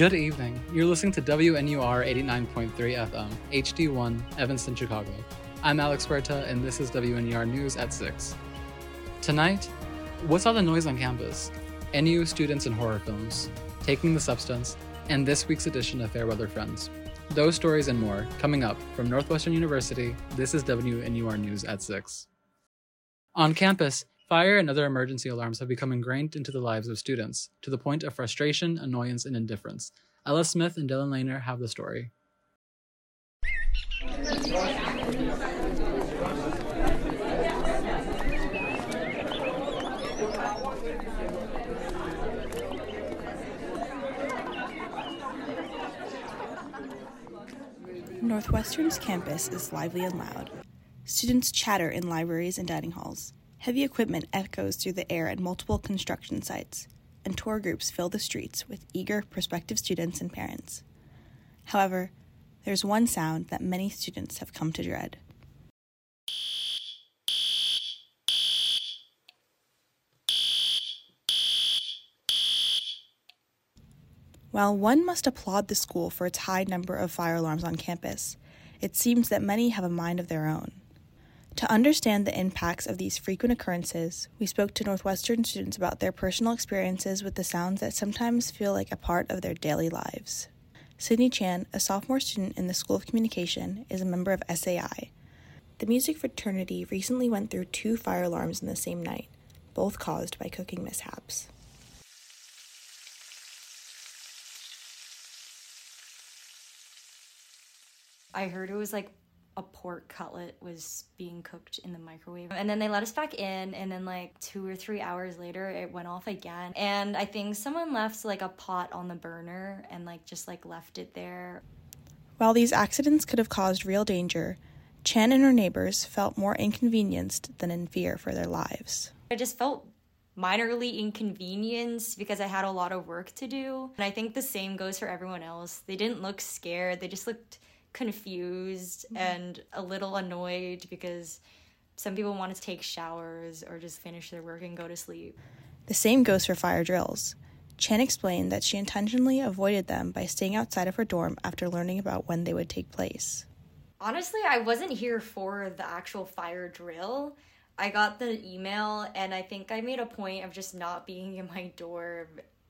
Good evening. You're listening to WNUR 89.3 FM, HD1, Evanston, Chicago. I'm Alex Huerta, and this is WNUR News at 6. Tonight, what's all the noise on campus? NU students and horror films, Taking the Substance, and this week's edition of Fairweather Friends. Those stories and more coming up from Northwestern University. This is WNUR News at 6. On campus, fire and other emergency alarms have become ingrained into the lives of students, to the point of frustration, annoyance, and indifference. Ella Smith and Dylan Lanier have the story. Northwestern's campus is lively and loud. Students chatter in libraries and dining halls. Heavy equipment echoes through the air at multiple construction sites, and tour groups fill the streets with eager prospective students and parents. However, there's one sound that many students have come to dread. While one must applaud the school for its high number of fire alarms on campus, it seems that many have a mind of their own. To understand the impacts of these frequent occurrences, we spoke to Northwestern students about their personal experiences with the sounds that sometimes feel like a part of their daily lives. Sydney Chan, a sophomore student in the School of Communication, is a member of SAI. The music fraternity recently went through 2 fire alarms in the same night, both caused by cooking mishaps. I heard it was like a pork cutlet was being cooked in the microwave. And then they let us back in, and then like 2 or 3 hours later, it went off again. And I think someone left like a pot on the burner and like just like left it there. While these accidents could have caused real danger, Chan and her neighbors felt more inconvenienced than in fear for their lives. I just felt minorly inconvenienced because I had a lot of work to do. And I think the same goes for everyone else. They didn't look scared. They just looked confused and a little annoyed because some people want to take showers or just finish their work and go to sleep. The same goes for fire drills. Chen explained that she intentionally avoided them by staying outside of her dorm after learning about when they would take place. Honestly, I wasn't here for the actual fire drill. I got the email, and I think I made a point of just not being in my dorm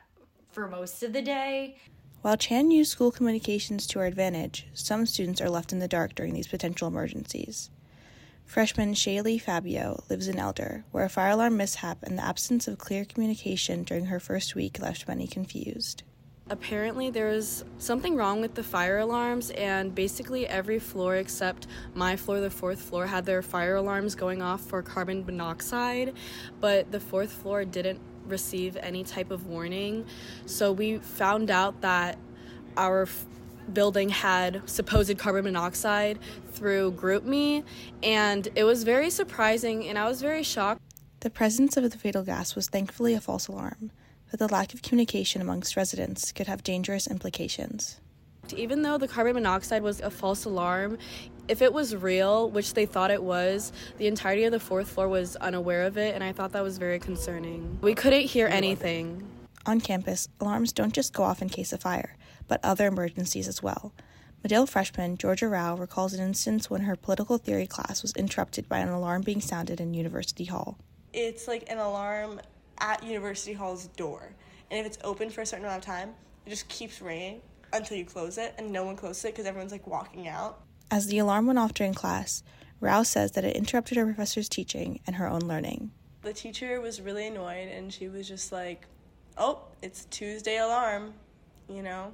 for most of the day. While Chan used school communications to her advantage, some students are left in the dark during these potential emergencies. Freshman Shaylee Fabio lives in Elder, where a fire alarm mishap and the absence of clear communication during her first week left many confused. Apparently there was something wrong with the fire alarms, and basically every floor except my floor, the 4th floor, had their fire alarms going off for carbon monoxide, but the 4th floor didn't receive any type of warning. So we found out that our building had supposed carbon monoxide through GroupMe, and it was very surprising, and I was very shocked. The presence of the fatal gas was thankfully a false alarm, but the lack of communication amongst residents could have dangerous implications. Even though the carbon monoxide was a false alarm, if it was real, which they thought it was, the entirety of the 4th floor was unaware of it, and I thought that was very concerning. We couldn't hear anything. On campus, alarms don't just go off in case of fire, but other emergencies as well. Medill freshman Georgia Rao recalls an instance when her political theory class was interrupted by an alarm being sounded in University Hall. It's like an alarm at University Hall's door, and if it's open for a certain amount of time, it just keeps ringing until you close it, and no one closes it because everyone's like walking out. As the alarm went off during class, Rao says that it interrupted her professor's teaching and her own learning. The teacher was really annoyed, and she was just like, oh, it's Tuesday alarm, you know?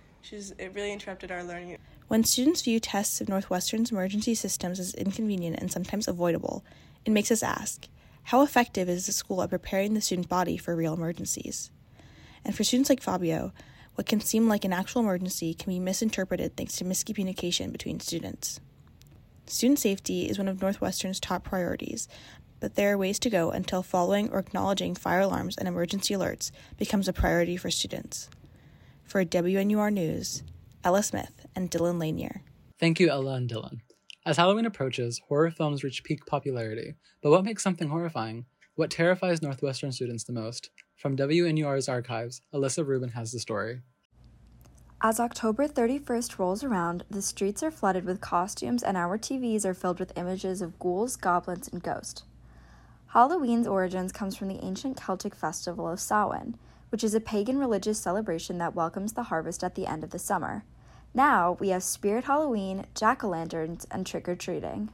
It really interrupted our learning. When students view tests of Northwestern's emergency systems as inconvenient and sometimes avoidable, it makes us ask, how effective is the school at preparing the student body for real emergencies? And for students like Fabio, what can seem like an actual emergency can be misinterpreted thanks to miscommunication between students. Student safety is one of Northwestern's top priorities, but there are ways to go until following or acknowledging fire alarms and emergency alerts becomes a priority for students. For WNUR News, Ella Smith and Dylan Lanier. Thank you, Ella and Dylan. As Halloween approaches, horror films reach peak popularity. But what makes something horrifying? What terrifies Northwestern students the most? From WNUR's archives, Alyssa Rubin has the story. As October 31st rolls around, the streets are flooded with costumes and our TVs are filled with images of ghouls, goblins, and ghosts. Halloween's origins comes from the ancient Celtic festival of Samhain, which is a pagan religious celebration that welcomes the harvest at the end of the summer. Now we have Spirit Halloween, jack-o'-lanterns, and trick-or-treating.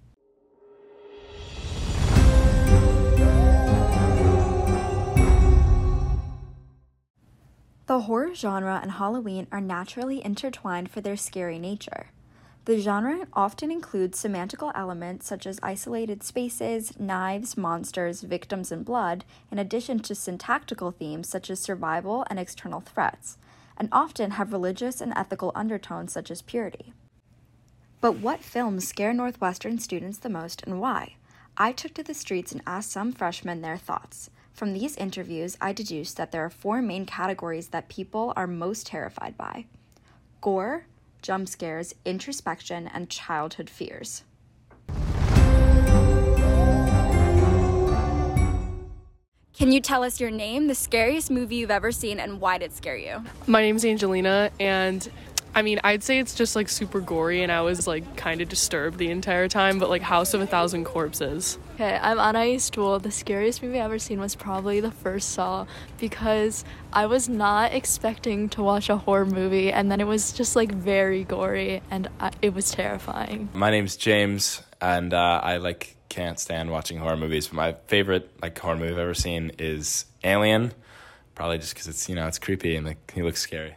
The horror genre and Halloween are naturally intertwined for their scary nature. The genre often includes semantical elements such as isolated spaces, knives, monsters, victims, and blood, in addition to syntactical themes such as survival and external threats, and often have religious and ethical undertones such as purity. But what films scare Northwestern students the most and why? I took to the streets and asked some freshmen their thoughts. From these interviews, I deduced that there are 4 main categories that people are most terrified by: gore, jump scares, introspection, and childhood fears. Can you tell us your name, the scariest movie you've ever seen, and why did it scare you? My name's Angelina, and I'd say it's just super gory, and I was kind of disturbed the entire time, but House of a Thousand Corpses. Okay, I'm Anais Stool. The scariest movie I've ever seen was probably the first Saw, because I was not expecting to watch a horror movie, and then it was just very gory, and it was terrifying. My name's James, and I can't stand watching horror movies, but my favorite horror movie I've ever seen is Alien, probably just because it's it's creepy and he looks scary.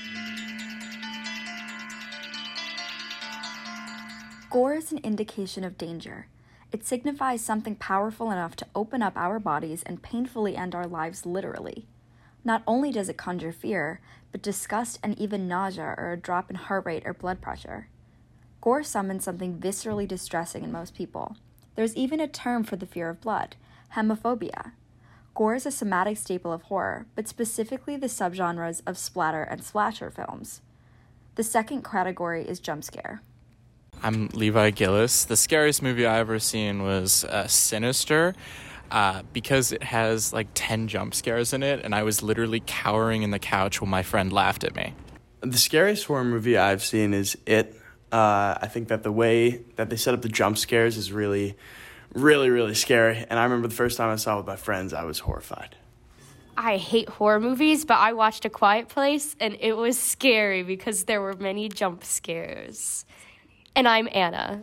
Gore is an indication of danger. It signifies something powerful enough to open up our bodies and painfully end our lives literally. Not only does it conjure fear, but disgust and even nausea or a drop in heart rate or blood pressure. Gore summons something viscerally distressing in most people. There's even a term for the fear of blood, hemophobia. Gore is a somatic staple of horror, but specifically the subgenres of splatter and slasher films. The second category is jump scare. I'm Levi Gillis. The scariest movie I ever seen was Sinister, because it has 10 jump scares in it, and I was literally cowering in the couch while my friend laughed at me. The scariest horror movie I've seen is It. I think that the way that they set up the jump scares is really, really, really scary, and I remember the first time I saw it with my friends, I was horrified. I hate horror movies, but I watched A Quiet Place, and it was scary because there were many jump scares. And I'm Anna.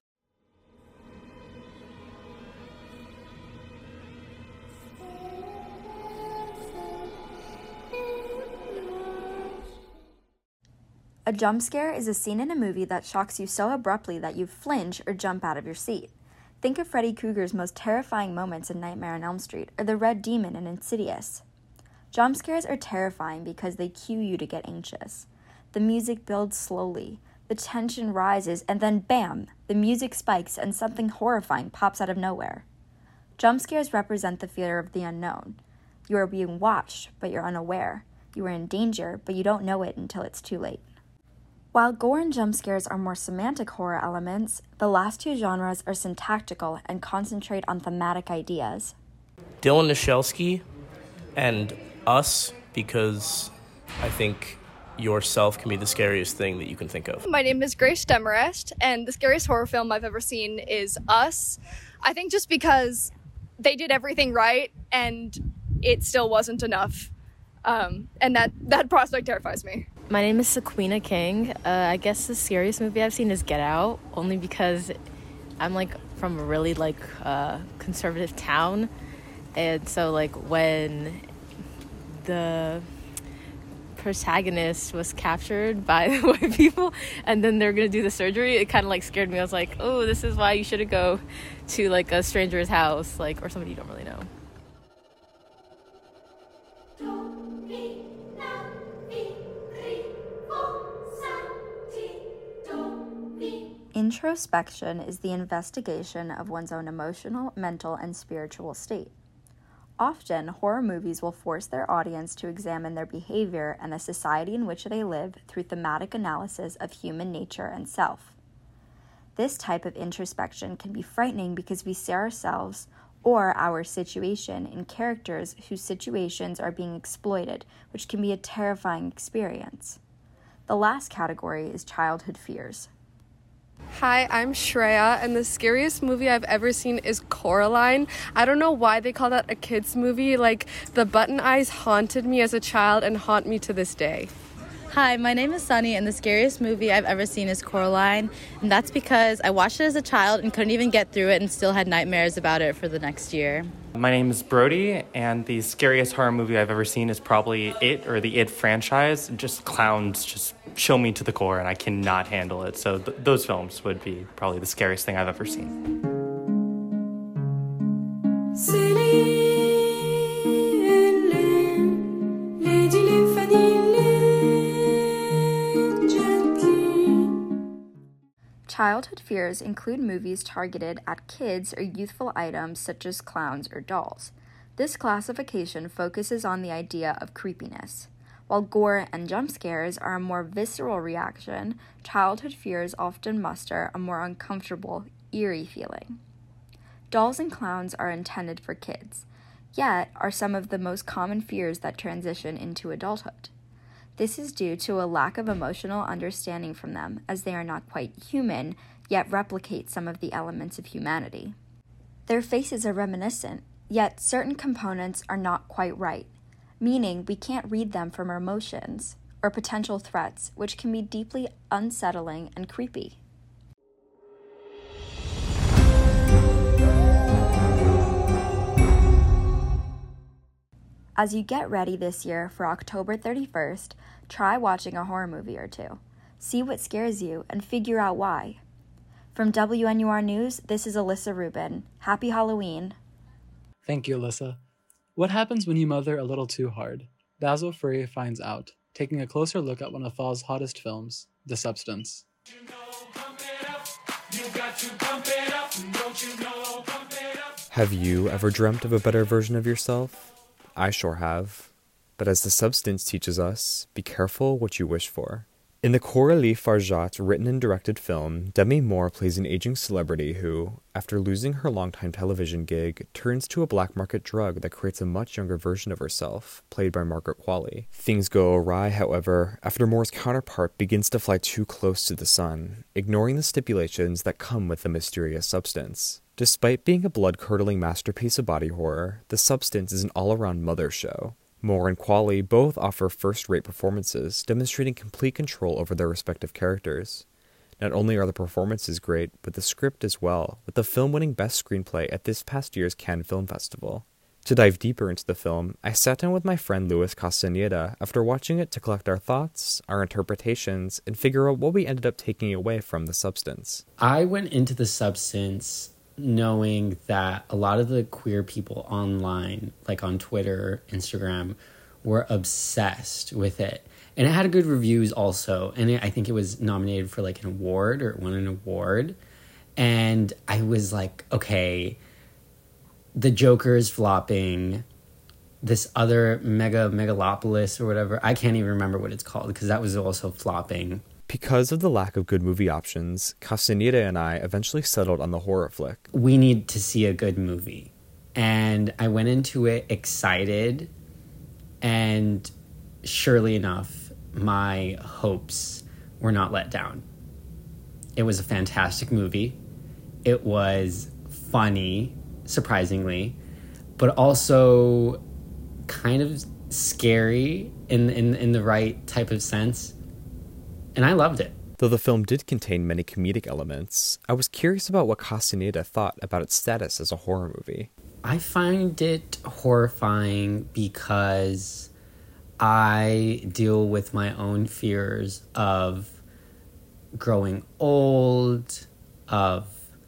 A jump scare is a scene in a movie that shocks you so abruptly that you flinch or jump out of your seat. Think of Freddy Krueger's most terrifying moments in Nightmare on Elm Street or the Red Demon in Insidious. Jump scares are terrifying because they cue you to get anxious. The music builds slowly. The tension rises, and then bam, the music spikes and something horrifying pops out of nowhere. Jump scares represent the fear of the unknown. You are being watched, but you're unaware. You are in danger, but you don't know it until it's too late. While gore and jump scares are more semantic horror elements, the last 2 genres are syntactical and concentrate on thematic ideas. Dylan Nishelski and Us, because I think yourself can be the scariest thing that you can think of. My name is Grace Demarest, and the scariest horror film I've ever seen is Us. I think just because they did everything right and it still wasn't enough. And that prospect terrifies me. My name is Sequina King. I guess the scariest movie I've seen is Get Out, only because I'm from a really conservative town. And so when the protagonist was captured by the white people and then they're gonna do the surgery, it kind of scared me. I was like, oh, this is why you shouldn't go to a stranger's house or somebody you don't really know. Introspection is the investigation of one's own emotional, mental, and spiritual state. Often, horror movies will force their audience to examine their behavior and the society in which they live through thematic analysis of human nature and self. This type of introspection can be frightening because we see ourselves or our situation in characters whose situations are being exploited, which can be a terrifying experience. The last category is childhood fears. Hi, I'm Shreya, and the scariest movie I've ever seen is Coraline. I don't know why they call that a kid's movie. Like, the button eyes haunted me as a child and haunt me to this day. Hi, my name is Sunny, and the scariest movie I've ever seen is Coraline, and that's because I watched it as a child and couldn't even get through it and still had nightmares about it for the next year. My name is Brody, and the scariest horror movie I've ever seen is probably It, or the It franchise. Just clowns just chill me to the core, and I cannot handle it. So those films would be probably the scariest thing I've ever seen. Childhood fears include movies targeted at kids or youthful items such as clowns or dolls. This classification focuses on the idea of creepiness. While gore and jump scares are a more visceral reaction, childhood fears often muster a more uncomfortable, eerie feeling. Dolls and clowns are intended for kids, yet are some of the most common fears that transition into adulthood. This is due to a lack of emotional understanding from them, as they are not quite human, yet replicate some of the elements of humanity. Their faces are reminiscent, yet certain components are not quite right, meaning we can't read them from our emotions or potential threats, which can be deeply unsettling and creepy. As you get ready this year for October 31st, try watching a horror movie or two. See what scares you and figure out why. From WNUR News, this is Alyssa Rubin. Happy Halloween. Thank you, Alyssa. What happens when you mother a little too hard? Basil Free finds out, taking a closer look at one of fall's hottest films, The Substance. Have you ever dreamt of a better version of yourself? I sure have. But as The Substance teaches us, be careful what you wish for. In the Coralie Farjat written and directed film, Demi Moore plays an aging celebrity who, after losing her longtime television gig, turns to a black market drug that creates a much younger version of herself, played by Margaret Qualley. Things go awry, however, after Moore's counterpart begins to fly too close to the sun, ignoring the stipulations that come with the mysterious substance. Despite being a blood-curdling masterpiece of body horror, The Substance is an all-around mother show. Moore and Qualley both offer first-rate performances, demonstrating complete control over their respective characters. Not only are the performances great, but the script as well, with the film winning Best Screenplay at this past year's Cannes Film Festival. To dive deeper into the film, I sat down with my friend Luis Castaneda after watching it to collect our thoughts, our interpretations, and figure out what we ended up taking away from The Substance. I went into The Substance knowing that a lot of the queer people online, like on Twitter, Instagram, were obsessed with it. And it had good reviews also. And I think it was nominated for like an award, or it won an award. And I was like, okay, the Joker is flopping. This other Megalopolis or whatever, I can't even remember what it's called, because that was also flopping. Because of the lack of good movie options, Castaneda and I eventually settled on the horror flick. We need to see a good movie. And I went into it excited, and surely enough, my hopes were not let down. It was a fantastic movie. It was funny, surprisingly, but also kind of scary in the right type of sense. And I loved it. Though the film did contain many comedic elements, I was curious about what Castaneda thought about its status as a horror movie. I find it horrifying because I deal with my own fears of growing old, of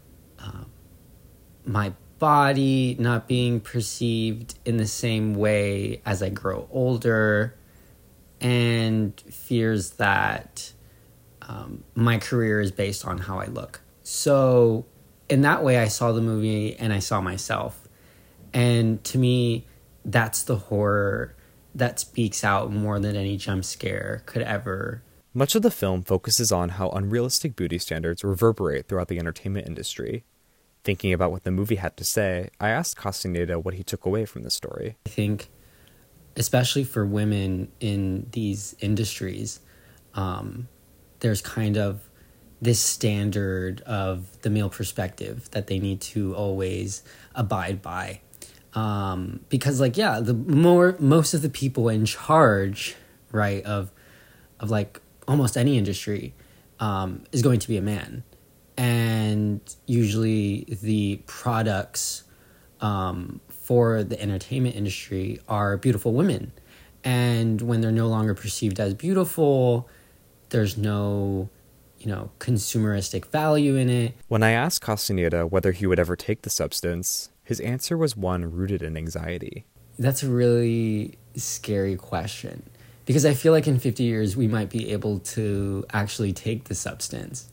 my body not being perceived in the same way as I grow older, and fears that my career is based on how I look. So in that way, I saw the movie and I saw myself. And to me, that's the horror that speaks out more than any jump scare could ever. Much of the film focuses on how unrealistic beauty standards reverberate throughout the entertainment industry. Thinking about what the movie had to say, I asked Castaneda what he took away from the story. I think, especially for women in these industries, there's kind of this standard of the male perspective that they need to always abide by. Because like, yeah, most of the people in charge, right, of like almost any industry, is going to be a man. And usually the products, for the entertainment industry are beautiful women. And when they're no longer perceived as beautiful, there's no, consumeristic value in it. When I asked Castaneda whether he would ever take the substance, his answer was one rooted in anxiety. That's a really scary question, because I feel like in 50 years we might be able to actually take the substance.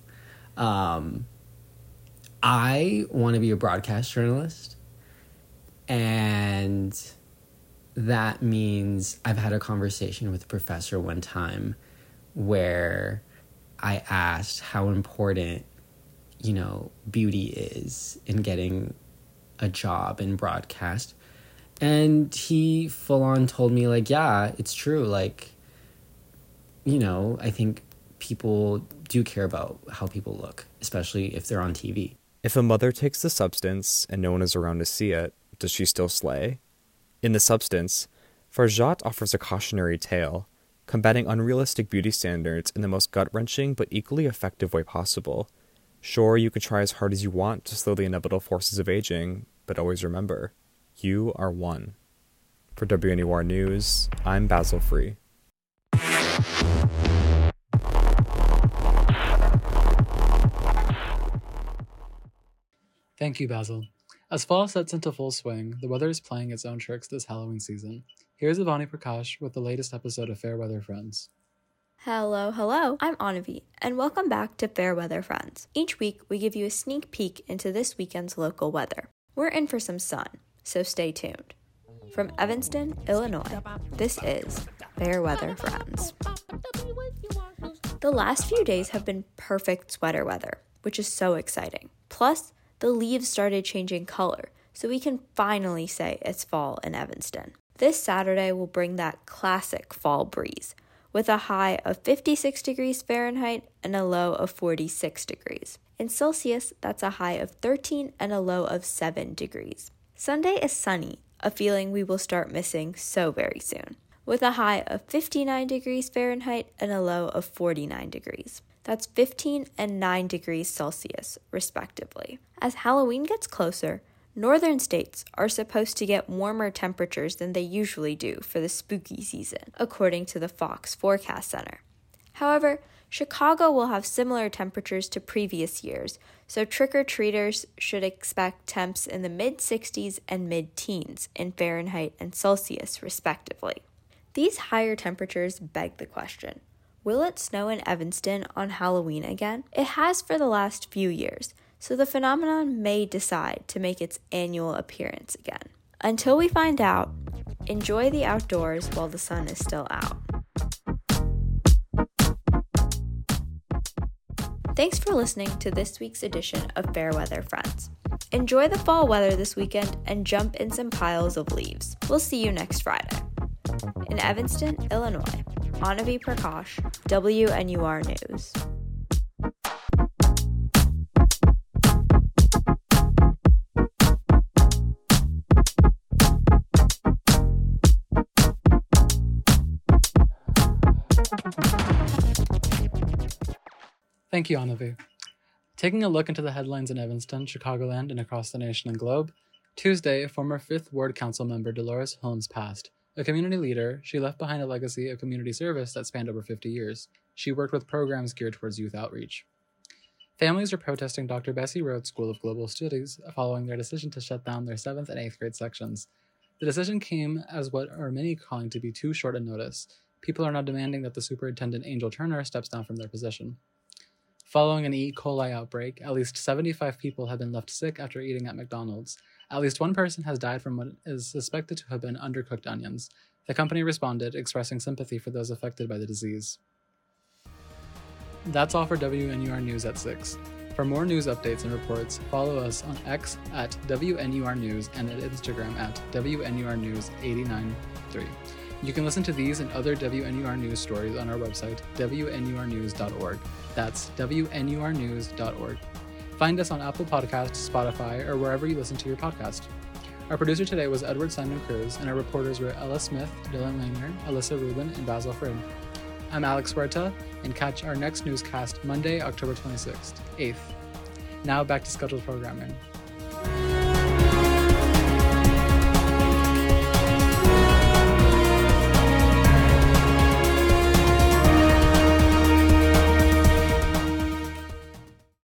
I want to be a broadcast journalist, and that means I've had a conversation with a professor one time where I asked how important, beauty is in getting a job in broadcast. And he full on told me, like, yeah, it's true. Like, I think people do care about how people look, especially if they're on TV. If a mother takes the substance and no one is around to see it, does she still slay? In The Substance, Farjat offers a cautionary tale, combating unrealistic beauty standards in the most gut-wrenching but equally effective way possible. Sure, you can try as hard as you want to slow the inevitable forces of aging, but always remember, you are one. For WNUR News, I'm Basil Free. Thank you, Basil. As fall sets into full swing, the weather is playing its own tricks this Halloween season. Here's Ivani Prakash with the latest episode of Fair Weather Friends. Hello, I'm Anavi, and welcome back to Fair Weather Friends. Each week, we give you a sneak peek into this weekend's local weather. We're in for some sun, so stay tuned. From Evanston, Illinois, this is Fair Weather Friends. The last few days have been perfect sweater weather, which is so exciting. Plus, the leaves started changing color, so we can finally say it's fall in Evanston. This Saturday will bring that classic fall breeze, with a high of 56 degrees Fahrenheit and a low of 46 degrees. In Celsius, that's a high of 13 and a low of 7 degrees. Sunday is sunny, a feeling we will start missing so very soon, with a high of 59 degrees Fahrenheit and a low of 49 degrees. That's 15 and 9 degrees Celsius, respectively. As Halloween gets closer, northern states are supposed to get warmer temperatures than they usually do for the spooky season, according to the Fox Forecast Center. However, Chicago will have similar temperatures to previous years, so trick-or-treaters should expect temps in the mid-60s and mid-teens in Fahrenheit and Celsius, respectively. These higher temperatures beg the question, will it snow in Evanston on Halloween again? It has for the last few years, so the phenomenon may decide to make its annual appearance again. Until we find out, enjoy the outdoors while the sun is still out. Thanks for listening to this week's edition of Fair Weather Friends. Enjoy the fall weather this weekend and jump in some piles of leaves. We'll see you next Friday. In Evanston, Illinois, Anavi Prakash, WNUR News. Thank you, Anavi. Taking a look into the headlines in Evanston, Chicagoland, and across the nation and globe, Tuesday, former 5th Ward Council member Dolores Holmes passed. A community leader, she left behind a legacy of community service that spanned over 50 years. She worked with programs geared towards youth outreach. Families are protesting Dr. Bessie Rhodes School of Global Studies following their decision to shut down their 7th and 8th grade sections. The decision came as what are many calling to be too short a notice. People are now demanding that the superintendent Angel Turner steps down from their position. Following an E. coli outbreak, at least 75 people have been left sick after eating at McDonald's. At least one person has died from what is suspected to have been undercooked onions. The company responded, expressing sympathy for those affected by the disease. That's all for WNUR News at 6. For more news updates and reports, follow us on X at WNUR News and at Instagram at WNUR News 893. You can listen to these and other WNUR news stories on our website, WNURnews.org. That's WNURnews.org. Find us on Apple Podcasts, Spotify, or wherever you listen to your podcast. Our producer today was Edward Simon Cruz, and our reporters were Ella Smith, Dylan Langer, Alyssa Rubin, and Basil Frid. I'm Alex Huerta, and catch our next newscast Monday, October 26th, 8th. Now back to scheduled programming.